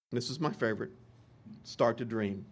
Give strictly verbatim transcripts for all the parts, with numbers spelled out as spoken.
This is my favorite. Start to dream.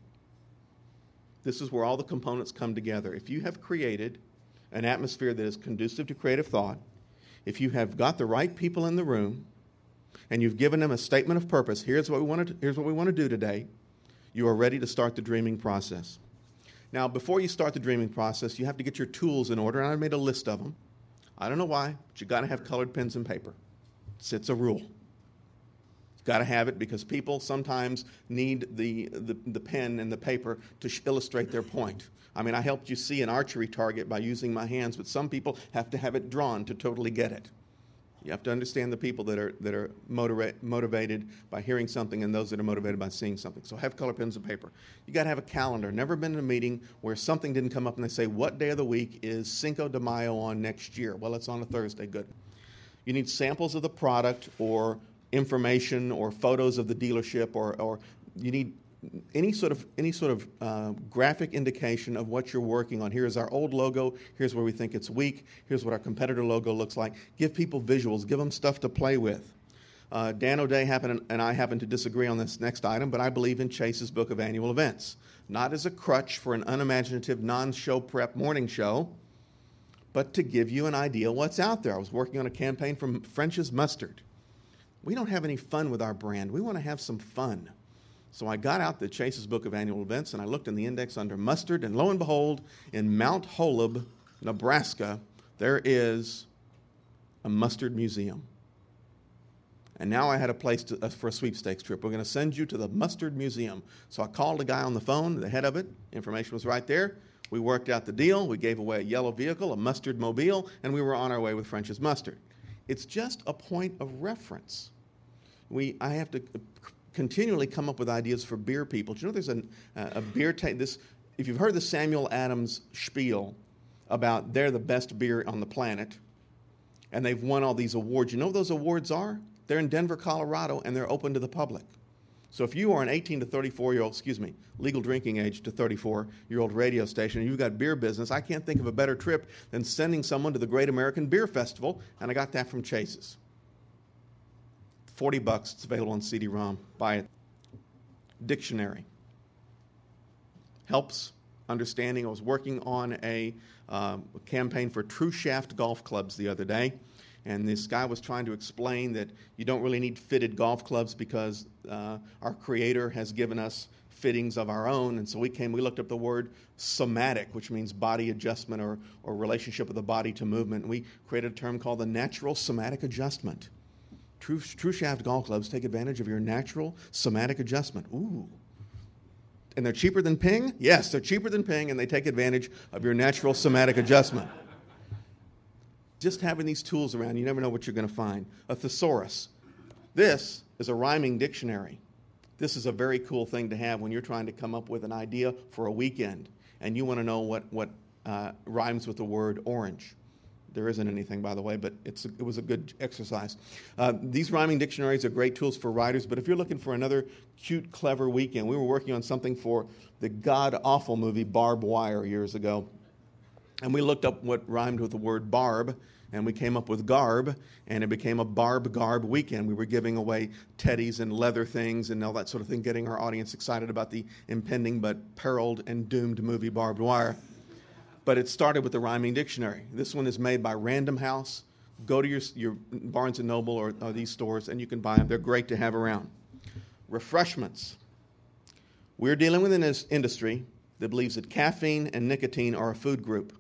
This is where all the components come together. If you have created an atmosphere that is conducive to creative thought, if you have got the right people in the room, and you've given them a statement of purpose, here's what we want to, here's what we want to do today, you are ready to start the dreaming process. Now, before you start the dreaming process, you have to get your tools in order, and I made a list of them. I don't know why, but you've got to have colored pens and paper. It's, it's a rule. You've got to have it because people sometimes need the, the, the pen and the paper to sh- illustrate their point. I mean, I helped you see an archery target by using my hands, but some people have to have it drawn to totally get it. You have to understand the people that are that are motiva- motivated by hearing something and those that are motivated by seeing something. So have color pens and paper. You got to have a calendar. Never been in a meeting where something didn't come up and they say, what day of the week is Cinco de Mayo on next year? Well, it's on a Thursday. Good. You need samples of the product or information or photos of the dealership or, or you need any sort of any sort of uh, graphic indication of what you're working on. Here's our old logo. Here's where we think it's weak. Here's what our competitor logo looks like. Give people visuals. Give them stuff to play with. Uh, Dan O'Day happen, and I happen to disagree on this next item, but I believe in Chase's book of annual events. Not as a crutch for an unimaginative, non-show prep morning show, but to give you an idea what's out there. I was working on a campaign for French's Mustard. We don't have any fun with our brand. We want to have some fun. So I got out the Chase's book of annual events, and I looked in the index under mustard, and lo and behold, in Mount Holub, Nebraska, there is a mustard museum. And now I had a place to, uh, for a sweepstakes trip. We're going to send you to the Mustard Museum. So I called the guy on the phone, the head of it. Information was right there. We worked out the deal. We gave away a yellow vehicle, a mustard mobile, and we were on our way with French's Mustard. It's just a point of reference. We, I have to continually come up with ideas for beer people. Do you know there's a, a beer ta- this? If you've heard the Samuel Adams spiel about they're the best beer on the planet, and they've won all these awards. You know what those awards are? They're in Denver, Colorado, and they're open to the public. So if you are an eighteen to thirty-four-year-old, excuse me, legal drinking age to thirty-four-year-old radio station, and you've got beer business, I can't think of a better trip than sending someone to the Great American Beer Festival, and I got that from Chase's. forty bucks, it's available on C D ROM. Buy it. Dictionary. Helps understanding. I was working on a uh, campaign for True Shaft golf clubs the other day, and this guy was trying to explain that you don't really need fitted golf clubs because uh, our creator has given us fittings of our own. And so we came, we looked up the word somatic, which means body adjustment or, or relationship of the body to movement. And we created a term called the natural somatic adjustment. True, true shaft golf clubs take advantage of your natural somatic adjustment. Ooh. And they're cheaper than Ping? Yes, they're cheaper than Ping, and they take advantage of your natural somatic adjustment. Just having these tools around, you never know what you're going to find. A thesaurus. This is a rhyming dictionary. This is a very cool thing to have when you're trying to come up with an idea for a weekend, and you want to know what, what uh, rhymes with the word orange. There isn't anything, by the way, but it's a, it was a good exercise. Uh, these rhyming dictionaries are great tools for writers, but if you're looking for another cute, clever weekend, we were working on something for the god-awful movie Barbed Wire years ago, and we looked up what rhymed with the word barb, and we came up with garb, and it became a barb garb weekend. We were giving away teddies and leather things and all that sort of thing, getting our audience excited about the impending but periled and doomed movie Barbed Wire. But it started with the rhyming dictionary. This one is made by Random House. Go to your, your Barnes and Noble or, or these stores, and you can buy them. They're great to have around. Refreshments. We're dealing with an industry that believes that caffeine and nicotine are a food group.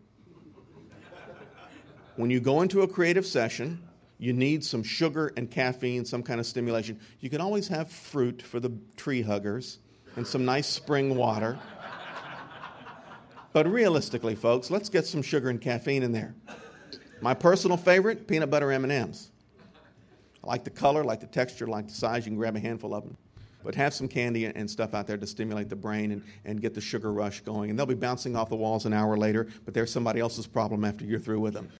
When you go into a creative session, you need some sugar and caffeine, some kind of stimulation. You can always have fruit for the tree huggers and some nice spring water. But realistically, folks, let's get some sugar and caffeine in there. My personal favorite, peanut butter M and M's. I like the color, like the texture, like the size. You can grab a handful of them. But have some candy and stuff out there to stimulate the brain and, and get the sugar rush going. And they'll be bouncing off the walls an hour later, but they're somebody else's problem after you're through with them.